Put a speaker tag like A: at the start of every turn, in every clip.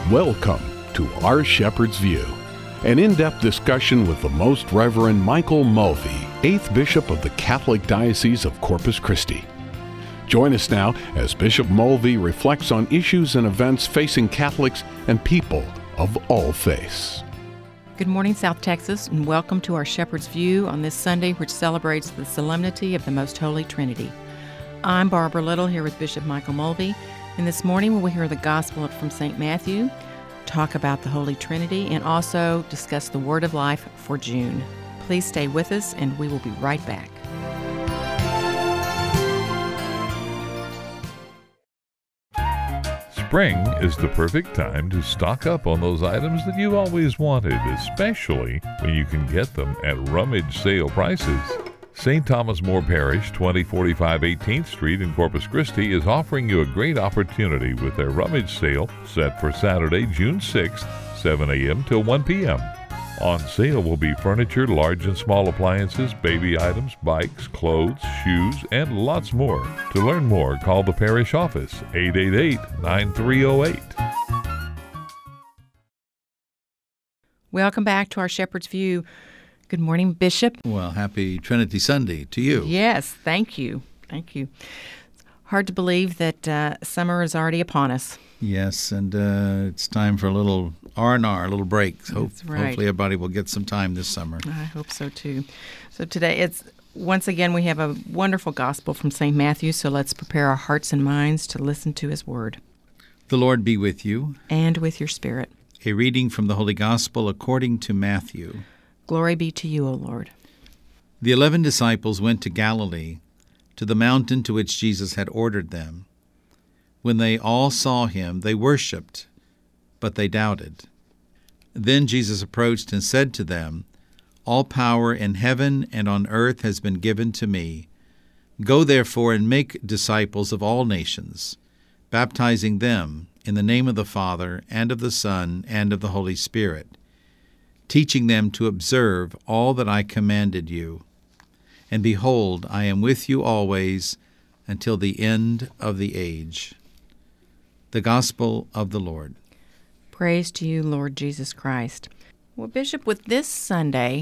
A: Welcome to Our Shepherd's View, an in-depth discussion with the Most Reverend Michael Mulvey, 8th Bishop of the Catholic Diocese of Corpus Christi. Join us now as Bishop Mulvey reflects on issues and events facing Catholics and people of all faiths.
B: Good morning, South Texas, and welcome to Our Shepherd's View on this Sunday, which celebrates the solemnity of the Most Holy Trinity. I'm Barbara Little here with Bishop Michael Mulvey, and this morning we will hear the Gospel from St. Matthew, talk about the Holy Trinity, and also discuss the Word of Life for June. Please stay with us, and we will be right back.
C: Spring is the perfect time to stock up on those items that you always wanted, especially when you can get them at rummage sale prices. St. Thomas More Parish, 2045 18th Street in Corpus Christi, is offering you a great opportunity with their rummage sale set for Saturday, June 6th, 7 a.m. till 1 p.m. On sale will be furniture, large and small appliances, baby items, bikes, clothes, shoes, and lots more. To learn more, call the parish office, 888-9308.
B: Welcome back to Our Shepherd's View. Good morning, Bishop.
D: Well, happy Trinity Sunday to you.
B: Yes, thank you. Thank you. Hard to believe that summer is already upon us.
D: Yes, and it's time for a little R&R, a little break.
B: That's right.
D: Hopefully everybody will get some time this summer.
B: I hope so, too. So today, once again, we have a wonderful gospel from St. Matthew, so let's prepare our hearts and minds to listen to his word.
D: The Lord be with you.
B: And with your spirit.
D: A reading from the Holy Gospel according to Matthew.
B: Glory be to you, O Lord.
D: The 11 disciples went to Galilee, to the mountain to which Jesus had ordered them. When they all saw him, they worshipped, but they doubted. Then Jesus approached and said to them, "All power in heaven and on earth has been given to me. Go therefore and make disciples of all nations, baptizing them in the name of the Father and of the Son and of the Holy Spirit, teaching them to observe all that I commanded you. And behold, I am with you always until the end of the age." The Gospel of the Lord.
B: Praise to you, Lord Jesus Christ. Well, Bishop, with this Sunday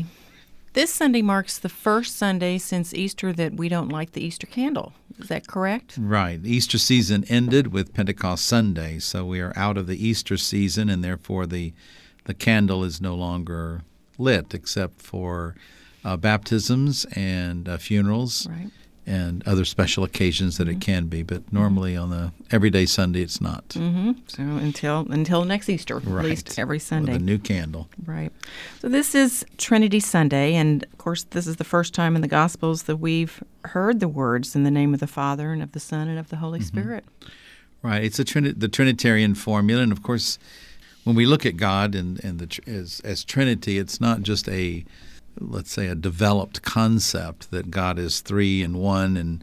B: marks the first Sunday since Easter that we don't light the Easter candle. Is that correct?
D: Right. The Easter season ended with Pentecost Sunday, so we are out of the Easter season, and therefore the candle is no longer lit except for baptisms and funerals.
B: Right.
D: And other special occasions that it can be, but normally on the everyday Sunday it's not.
B: Mm-hmm. So until next Easter,
D: right.
B: At least every Sunday.
D: With a new candle.
B: Right. So this is Trinity Sunday, and of course this is the first time in the Gospels that we've heard the words in the name of the Father and of the Son and of the Holy Spirit.
D: Right. It's the Trinitarian formula, and of course when we look at God and as Trinity, it's not just let's say a developed concept that God is three in one, and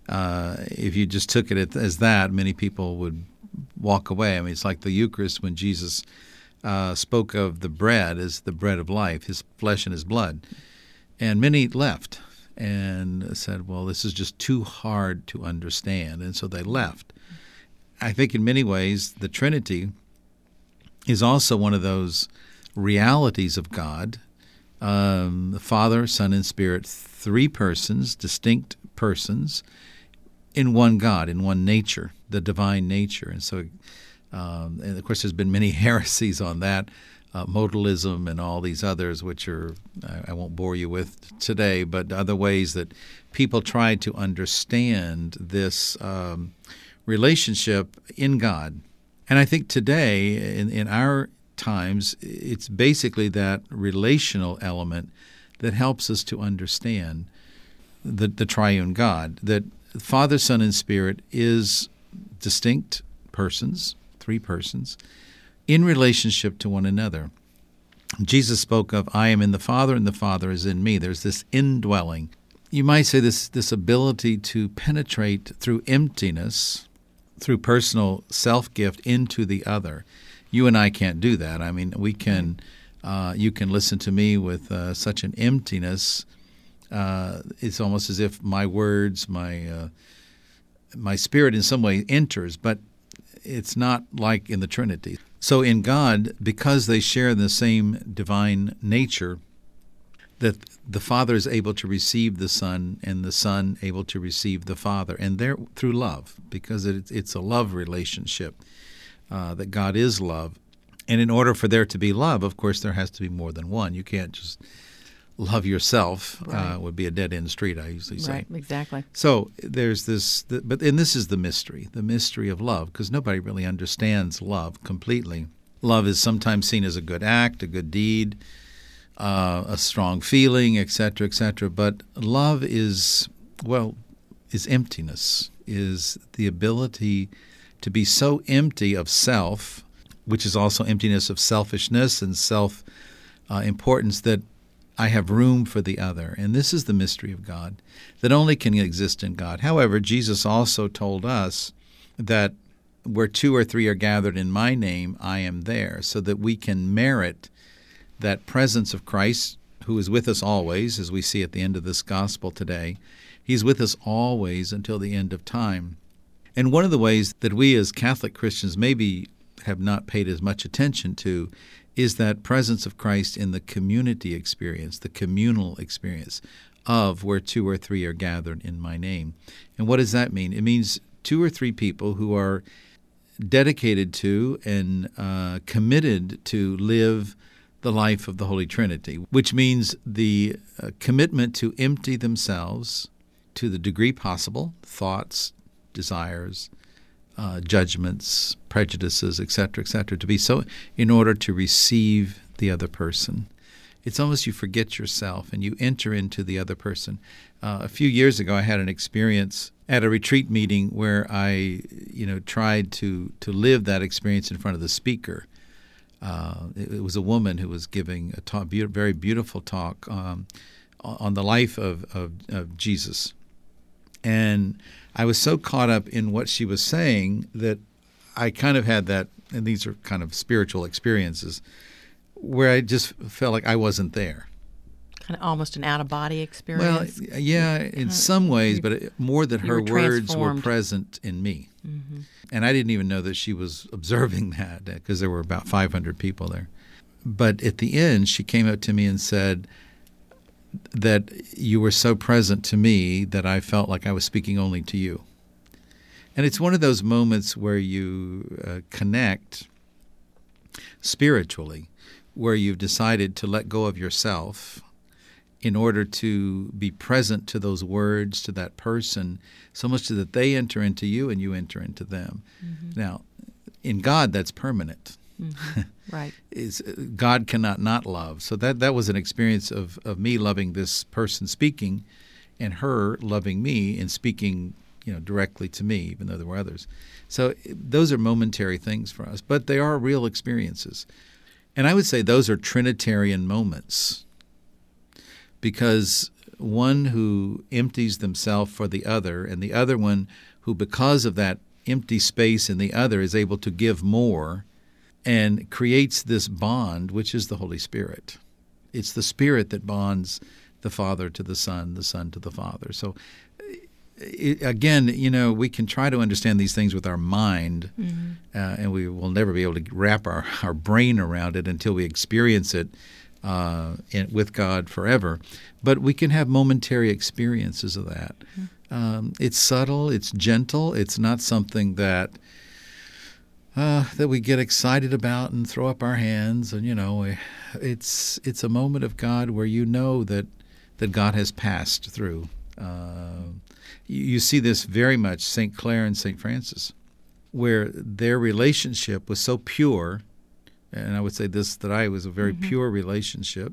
D: if you just took it as that, many people would walk away. I mean, it's like the Eucharist when Jesus spoke of the bread as the bread of life, his flesh and his blood. And many left and said, well, this is just too hard to understand, and so they left. I think in many ways the Trinity is also one of those realities of God. The Father, Son, and Spirit, three persons, distinct persons, in one God, in one nature, the divine nature. And so, and of course, there's been many heresies on that, modalism and all these others, which are, I won't bore you with today, but other ways that people try to understand this relationship in God. And I think today, in our times, it's basically that relational element that helps us to understand the triune God, that Father, Son, and Spirit is distinct persons, three persons, in relationship to one another. Jesus spoke of, I am in the Father and the Father is in me. There's this indwelling. You might say this ability to penetrate through emptiness, through personal self-gift into the other. You and I can't do that. I mean, we can. You can listen to me with such an emptiness. It's almost as if my words, my spirit, in some way enters, but it's not like in the Trinity. So in God, because they share the same divine nature, that the Father is able to receive the Son, and the Son able to receive the Father, and they're through love, because it's a love relationship, that God is love. And in order for there to be love, of course, there has to be more than one. You can't just love yourself.
B: Right.
D: Would be a dead-end street, I usually say.
B: Right, exactly.
D: So there's this, and this is the mystery of love, because nobody really understands love completely. Love is sometimes seen as a good act, a good deed, a strong feeling, etc., etc. But love is emptiness, is the ability to be so empty of self, which is also emptiness of selfishness and self-importance, that I have room for the other. And this is the mystery of God that only can exist in God. However, Jesus also told us that where 2 or 3 are gathered in my name, I am there, so that we can merit that presence of Christ, who is with us always, as we see at the end of this gospel today. He's with us always until the end of time. And one of the ways that we as Catholic Christians maybe have not paid as much attention to is that presence of Christ in the community experience, the communal experience of where 2 or 3 are gathered in my name. And what does that mean? It means 2 or 3 people who are dedicated to and committed to live the life of the Holy Trinity, which means the commitment to empty themselves to the degree possible, thoughts, desires, judgments, prejudices, etc., to be so in order to receive the other person. It's almost you forget yourself and you enter into the other person. A few years ago, I had an experience at a retreat meeting where I, tried to live that experience in front of the speaker. It was a woman who was giving a talk, very beautiful talk on the life of Jesus. And I was so caught up in what she was saying that I kind of had that, and these are kind of spiritual experiences, where I just felt like I wasn't there.
B: Kind of almost an out-of-body experience.
D: Well, yeah, in some ways, but more that her words were present in me. Mm-hmm. And I didn't even know that she was observing that, because there were about 500 people there. But at the end, she came up to me and said that you were so present to me that I felt like I was speaking only to you. And it's one of those moments where you connect spiritually, where you've decided to let go of yourself in order to be present to those words, to that person, so much that they enter into you and you enter into them. Mm-hmm. Now, in God, that's permanent.
B: Mm-hmm. Right.
D: God cannot not love. So that was an experience of me loving this person speaking, and her loving me and speaking, directly to me, even though there were others. So those are momentary things for us, but they are real experiences. And I would say those are Trinitarian moments, because one who empties themselves for the other, and the other one who, because of that empty space in the other, is able to give more and creates this bond, which is the Holy Spirit. It's the Spirit that bonds the Father to the Son to the Father. So again, we can try to understand these things with our mind, mm-hmm. And we will never be able to wrap our brain around it until we experience it with God forever. But we can have momentary experiences of that. Mm-hmm. It's subtle, it's gentle, it's not something that we get excited about and throw up our hands, and it's a moment of God where that God has passed through. You see this very much, St. Clare and St. Francis, where their relationship was so pure, and I would say this, that I was a very mm-hmm. pure relationship.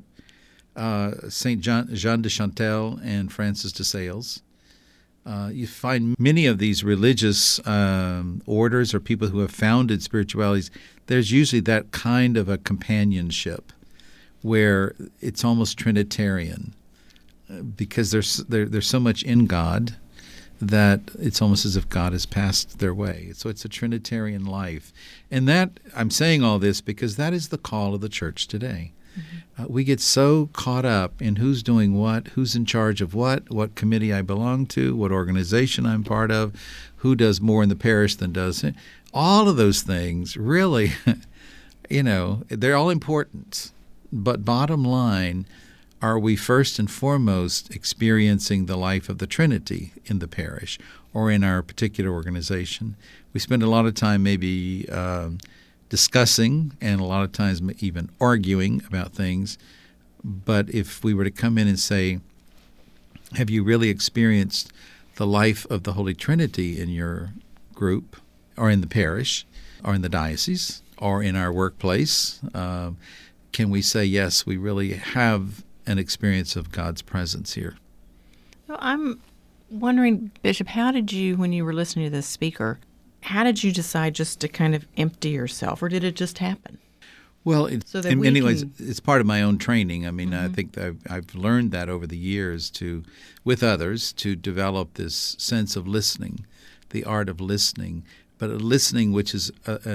D: St. Jean de Chantal and Francis de Sales. You find many of these religious orders or people who have founded spiritualities, there's usually that kind of a companionship where it's almost Trinitarian, because there's so much in God that it's almost as if God has passed their way. So it's a Trinitarian life. And that, I'm saying all this because that is the call of the church today. Mm-hmm. We get so caught up in who's doing what, who's in charge of what committee I belong to, what organization I'm part of, who does more in the parish than does it. All of those things really They're all important. But bottom line, are we first and foremost experiencing the life of the Trinity in the parish or in our particular organization? We spend a lot of time maybe discussing and a lot of times even arguing about things. But if we were to come in and say, have you really experienced the life of the Holy Trinity in your group or in the parish or in the diocese or in our workplace? Can we say, yes, we really have an experience of God's presence here?
B: Well, I'm wondering, Bishop, how did you, when you were listening to this speaker, how did you decide just to kind of empty yourself, or did it just happen?
D: Well, it's part of my own training. I mean, I think that I've learned that over the years with others, to develop this sense of listening, the art of listening. But a listening which is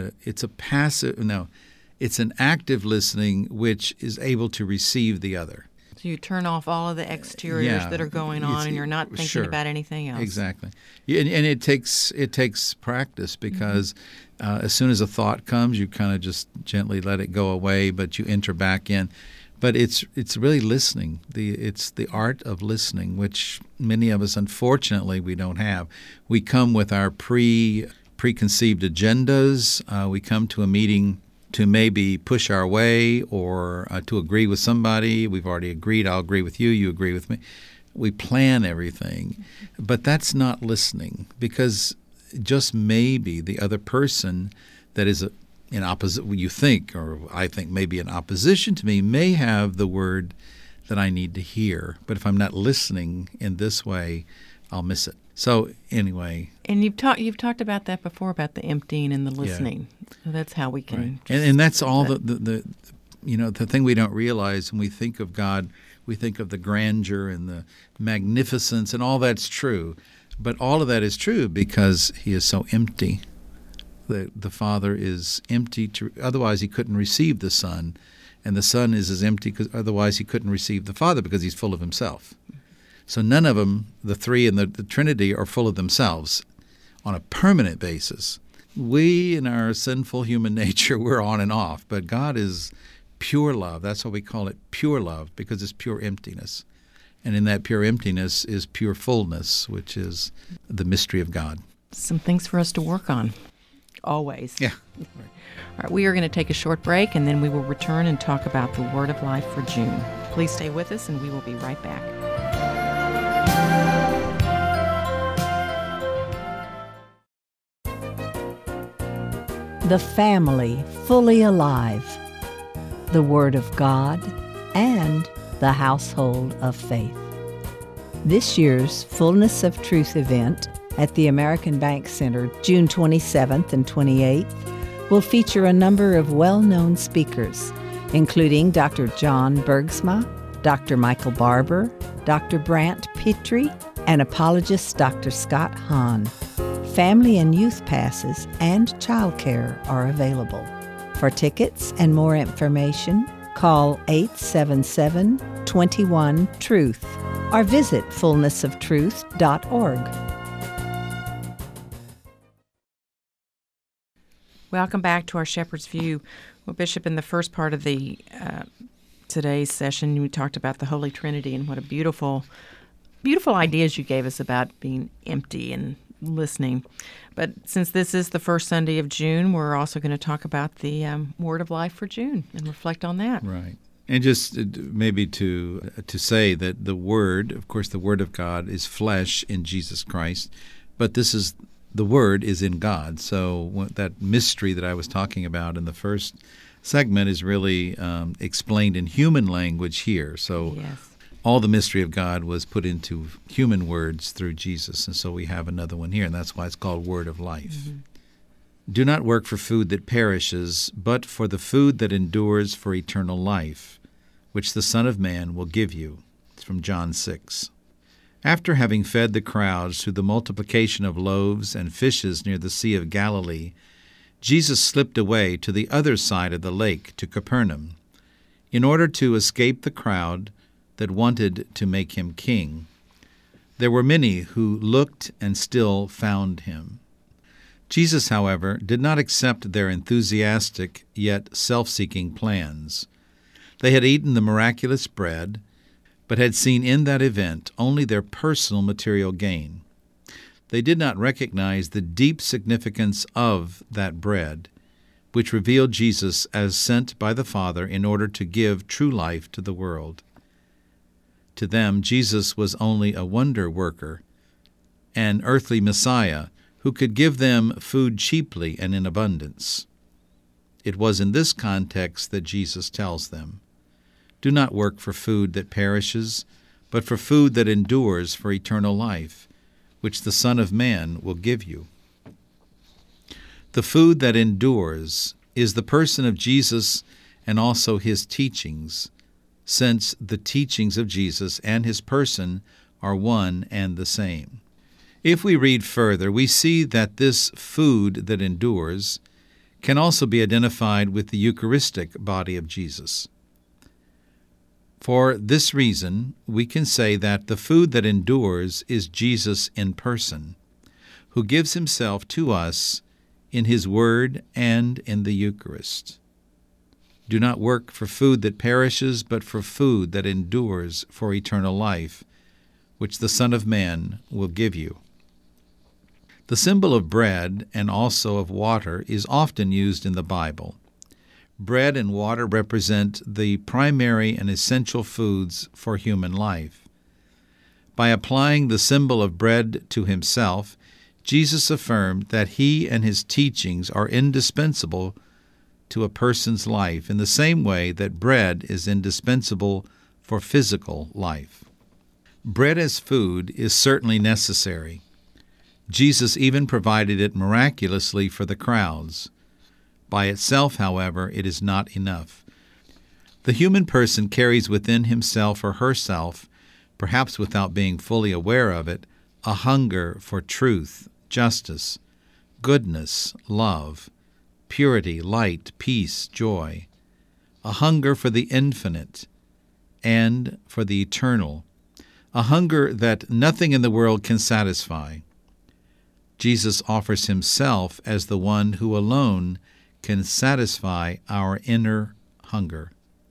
D: it's an active listening which is able to receive the other.
B: So you turn off all of the exteriors that are going on, and you're not thinking about anything else.
D: Exactly. And it takes practice, because as soon as a thought comes, you kind of just gently let it go away, but you enter back in. But it's really listening. It's the art of listening, which many of us, unfortunately, we don't have. We come with our preconceived agendas. We come to a meeting to maybe push our way or to agree with somebody. We've already agreed. I'll agree with you. You agree with me. We plan everything. But that's not listening, because just maybe the other person that is in opposition, you think, or I think maybe in opposition to me, may have the word that I need to hear. But if I'm not listening in this way, I'll miss it. So anyway,
B: and you've talked about that before, about the emptying and the listening. Yeah. So that's how we can.
D: Right. And that's all the thing we don't realize when we think of God. We think of the grandeur and the magnificence, and all that's true. But all of that is true because He is so empty. The Father is empty. Otherwise, He couldn't receive the Son, and the Son is as empty because otherwise He couldn't receive the Father, because He's full of Himself. So none of them, the three in the Trinity, are full of themselves on a permanent basis. We, in our sinful human nature, we're on and off. But God is pure love. That's why we call it pure love, because it's pure emptiness. And in that pure emptiness is pure fullness, which is the mystery of God.
B: Some things for us to work on, always.
D: Yeah.
B: All right, we are going to take a short break, and then we will return and talk about the Word of Life for June. Please stay with us, and we will be right back.
E: The family fully alive, the Word of God, and the household of faith. This year's Fullness of Truth event at the American Bank Center, June 27th and 28th, will feature a number of well-known speakers, including Dr. John Bergsma, Dr. Michael Barber, Dr. Brant Petrie, and apologist Dr. Scott Hahn. Family and youth passes and childcare are available. For tickets and more information, call 877-21-TRUTH or visit fullnessoftruth.org.
B: Welcome back to our Shepherd's View. Well, Bishop, in the first part of the today's session, we talked about the Holy Trinity and what a beautiful ideas you gave us about being empty and listening. But since this is the first Sunday of June, we're also going to talk about the Word of Life for June and reflect on that.
D: Right. And just maybe to say that the Word, of course, the Word of God is flesh in Jesus Christ, but the Word is in God. So that mystery that I was talking about in the first segment is really explained in human language here. So yes. All the mystery of God was put into human words through Jesus, and so we have another one here, and that's why it's called Word of Life. Mm-hmm. Do not work for food that perishes, but for the food that endures for eternal life, which the Son of Man will give you. It's from John 6. After having fed the crowds through the multiplication of loaves and fishes near the Sea of Galilee, Jesus slipped away to the other side of the lake to Capernaum, in order to escape the crowd that wanted to make him king. There were many who looked and still found him. Jesus, however, did not accept their enthusiastic yet self-seeking plans. They had eaten the miraculous bread, but had seen in that event only their personal material gain. They did not recognize the deep significance of that bread, which revealed Jesus as sent by the Father in order to give true life to the world. To them, Jesus was only a wonder worker, an earthly Messiah who could give them food cheaply and in abundance. It was in this context that Jesus tells them, "Do not work for food that perishes, but for food that endures for eternal life, which the Son of Man will give you." The food that endures is the person of Jesus and also his teachings, since the teachings of Jesus and his person are one and the same. If we read further, we see that this food that endures can also be identified with the Eucharistic body of Jesus. For this reason, we can say that the food that endures is Jesus in person, who gives himself to us in his Word and in the Eucharist. Do not work for food that perishes, but for food that endures for eternal life, which the Son of Man will give you. The symbol of bread and also of water is often used in the Bible. Bread and water represent the primary and essential foods for human life. By applying the symbol of bread to himself, Jesus affirmed that he and his teachings are indispensable to a person's life in the same way that bread is indispensable for physical life. Bread as food is certainly necessary. Jesus even provided it miraculously for the crowds. By itself, however, it is not enough. The human person carries within himself or herself, perhaps without being fully aware of it, a hunger for truth, justice, goodness, love, purity, light, peace, joy, a hunger for the infinite and for the eternal, a hunger that nothing in the world can satisfy. Jesus offers himself as the one who alone can satisfy our inner hunger.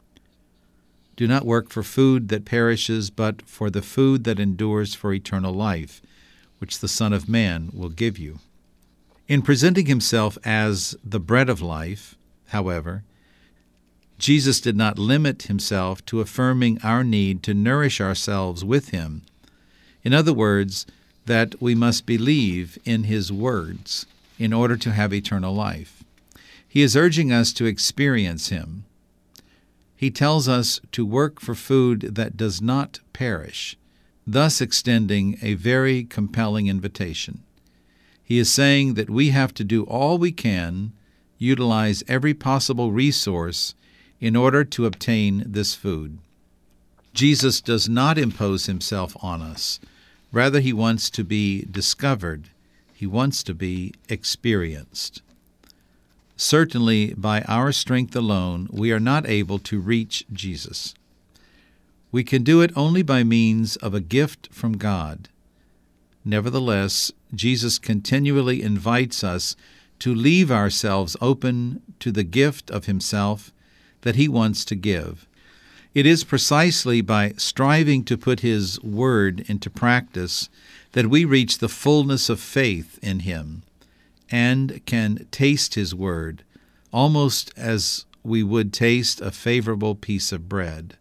D: Do not work for food that perishes, but for the food that endures for eternal life, which the Son of Man will give you. In presenting himself as the bread of life, however, Jesus did not limit himself to affirming our need to nourish ourselves with him. In other words, that we must believe in his words in order to have eternal life. He is urging us to experience him. He tells us to work for food that does not perish, thus extending a very compelling invitation. He is saying that we have to do all we can, utilize every possible resource in order to obtain this food. Jesus does not impose himself on us. Rather, he wants to be discovered. He wants to be experienced. Certainly, by our strength alone, we are not able to reach Jesus. We can do it only by means of a gift from God. Nevertheless, Jesus continually invites us to leave ourselves open to the gift of himself that he wants to give. It is precisely by striving to put his word into practice that we reach the fullness of faith in him and can taste his word almost as we would taste a favorable piece of bread.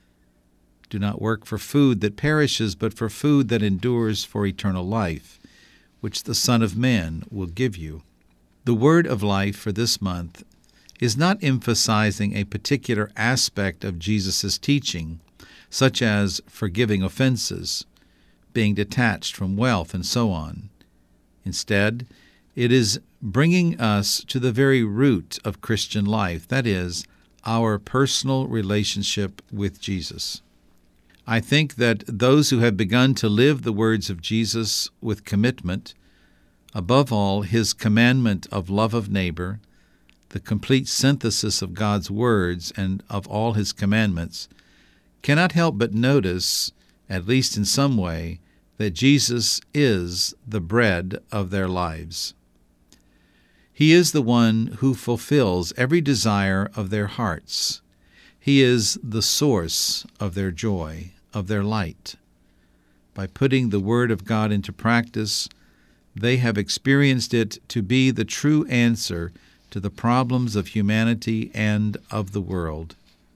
D: Do not work for food that perishes, but for food that endures for eternal life, which the Son of Man will give you. The word of life for this month is not emphasizing a particular aspect of Jesus' teaching, such as forgiving offenses, being detached from wealth, and so on. Instead, it is bringing us to the very root of Christian life, that is, our personal relationship with Jesus. I think that those who have begun to live the words of Jesus with commitment, above all his commandment of love of neighbor, the complete synthesis of God's words and of all his commandments, cannot help but notice, at least in some way, that Jesus is the bread of their lives. He is the one who fulfills every desire of their hearts. He is the source of their joy, of their light. By putting the Word of God into practice, they have experienced it to be the true answer to the problems of humanity and of the world.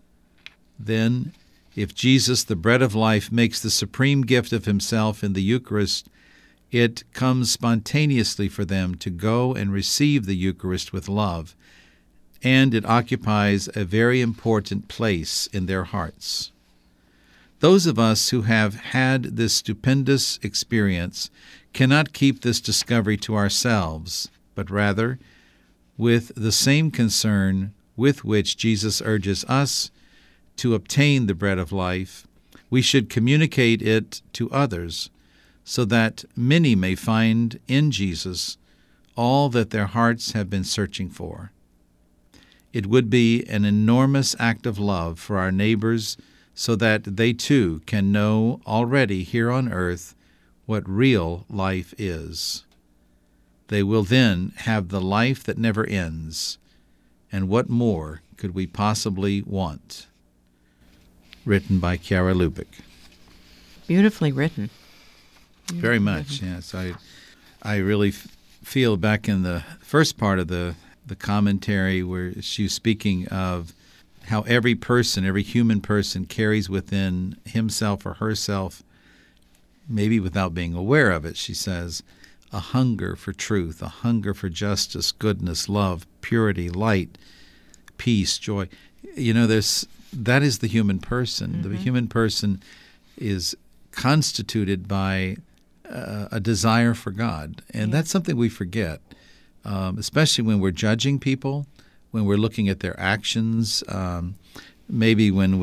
D: Then, if Jesus, the bread of life, makes the supreme gift of himself in the Eucharist, it comes spontaneously for them to go and receive the Eucharist with love, and it occupies a very important place in their hearts. Those of us who have had this stupendous experience cannot keep this discovery to ourselves, but rather, with the same concern with which Jesus urges us to obtain the bread of life, we should communicate it to others, so that many may find in Jesus all that their hearts have been searching for. It would be an enormous act of love for our neighbors, so that they too can know already here on earth what real life is. They will then have the life that never ends, and what more could we possibly want? Written by Chiara Lubbock.
B: Beautifully written.
D: Very much, yes. I really feel back in the first part of the commentary where she was speaking of how every person, every human person, carries within himself or herself, maybe without being aware of it, she says, a hunger for truth, a hunger for justice, goodness, love, purity, light, peace, joy. You know, that is the human person. Mm-hmm. The human person is constituted by a desire for God, and that's something we forget, especially when we're judging people, when we're looking at their actions. Maybe when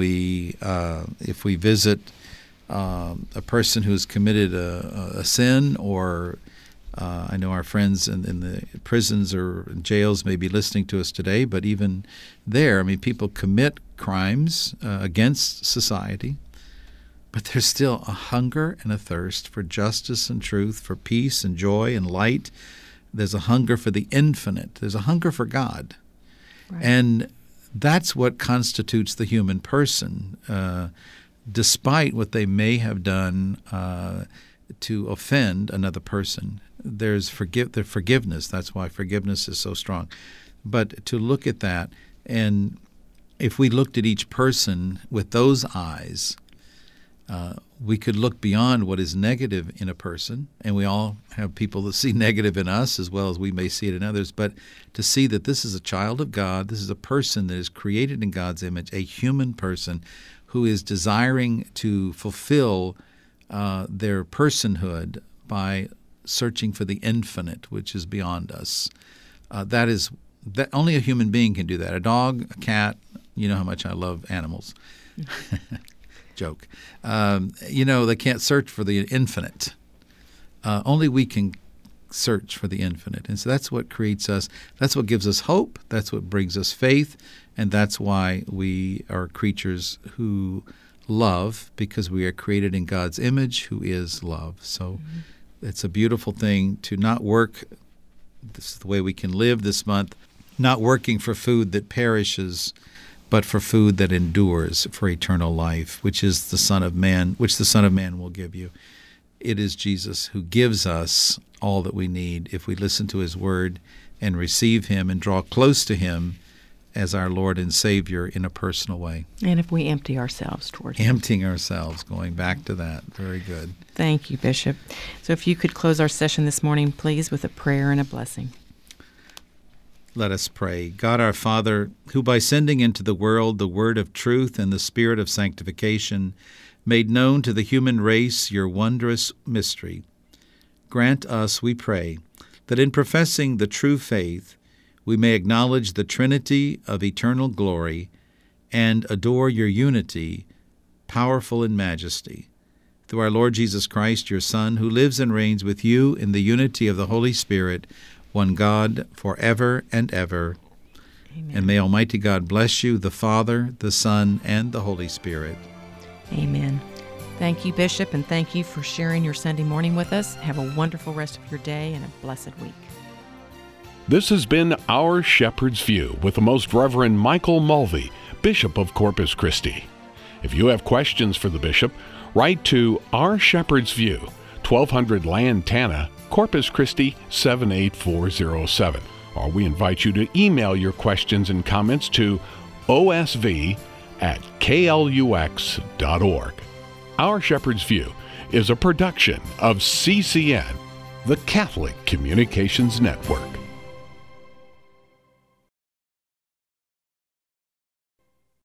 D: if we visit a person who's committed a sin, or I know our friends in the prisons or jails may be listening to us today, but even there, I mean, people commit crimes against society, but there's still a hunger and a thirst for justice and truth, for peace and joy and light. There's a hunger for the infinite. There's a hunger for God. Right. And that's what constitutes the human person, despite what they may have done to offend another person. There's forgiveness. That's why forgiveness is so strong. But to look at that, and if we looked at each person with those eyes, we could look beyond what is negative in a person, and we all have people that see negative in us as well as we may see it in others, but to see that this is a child of God, this is a person that is created in God's image, a human person who is desiring to fulfill their personhood by searching for the infinite, which is beyond us. That only a human being can do that. A dog, a cat, you know how much I love animals. Joke. They can't search for the infinite. Only we can search for the infinite. And so that's what creates us. That's what gives us hope. That's what brings us faith. And that's why we are creatures who love, because we are created in God's image, who is love. So it's a beautiful thing to not work. This is the way we can live this month, not working for food that perishes, but for food that endures, for eternal life, which the Son of Man will give you. It is Jesus who gives us all that we need if we listen to his word and receive him and draw close to him as our Lord and Savior in a personal way.
B: And if we empty ourselves toward him.
D: Emptying ourselves, going back to that. Very good.
B: Thank you, Bishop. So if you could close our session this morning, please, with a prayer and a blessing.
D: Let us pray. God our Father, who by sending into the world the word of truth and the spirit of sanctification made known to the human race your wondrous mystery, grant us, we pray, that in professing the true faith we may acknowledge the Trinity of eternal glory and adore your unity, powerful in majesty. Through our Lord Jesus Christ, your Son, who lives and reigns with you in the unity of the Holy Spirit, one God, forever and ever. Amen. And may Almighty God bless you, the Father, the Son, and the Holy Spirit.
B: Amen. Thank you, Bishop, and thank you for sharing your Sunday morning with us. Have a wonderful rest of your day and a blessed week.
A: This has been Our Shepherd's View with the Most Reverend Michael Mulvey, Bishop of Corpus Christi. If you have questions for the Bishop, write to Our Shepherd's View, 1200 Lantana, Corpus Christi 78407. Or we invite you to email your questions and comments to osv@klux.org. Our Shepherd's View is a production of CCN, the Catholic Communications Network.